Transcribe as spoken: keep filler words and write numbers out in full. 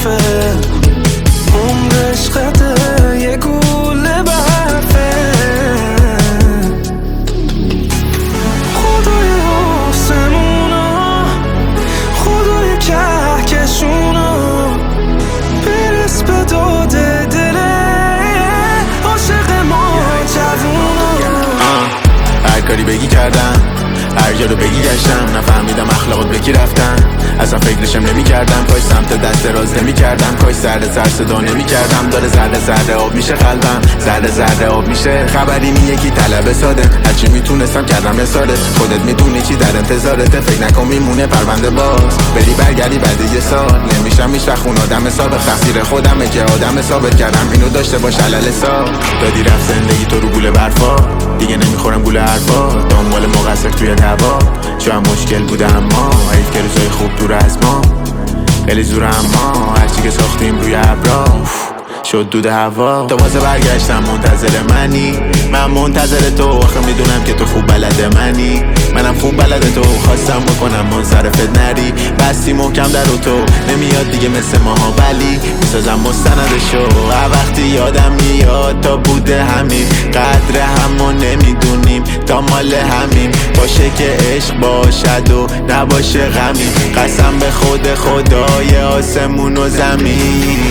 حرفه، عمر عشقته یه گوله برفه. خدای آسمونا، خدای کهکشونا، برس به داد دل عاشق ما جوونا. هر کاری بگی کردم، هر جا رو بگی گشتم، نفهمیدم اخلاقات بکی رفتن، اصلا فکرشم نمی کردم. کاش سمت دست دراز نمی کردم، کاش سر سر صدا نمی کردم. داره ذره ذره آب میشه قلبم، ذره ذره آب میشه. خبری نی یکی طلب ساده، هرچی میتونستم کردم رساله. خودت میدونی چی در انتظارته، فکر نکن میمونه پرونده باز. بری برگردی بعد یه سال، نمیشم هیچ وقت اون آدم سابق. تقصیر خودمه که آدم ثابت کردم اینو داشته باش علل سال. دادی رفت زندگی تو رو گوله برفا، دیگه نمیخورم گوله حرفا. دنبال مقصر توی دعوا، شاید مشکل بوده اما حیف که روزای خوب دور از ما. خیلی زور اما هرچی که ساختیم روی ابرا شد دود هوا. تو واسه برگشتم منتظر منی، من منتظر تو. آخه میدونم که تو خوب بلد منی، منم خوب بلد تو. خواستم بکنم منصرفت نری، بستی محکم در و تو نمیاد دیگه مثل ماها، ولی میسازم مستندشو. هر وقتی یادم میاد تا بوده همین، قدر همو نمیدونیم تا مال همین. باشه که عشق باشد و نباشه غمی، قسم به خود خدای آسمون و زمین.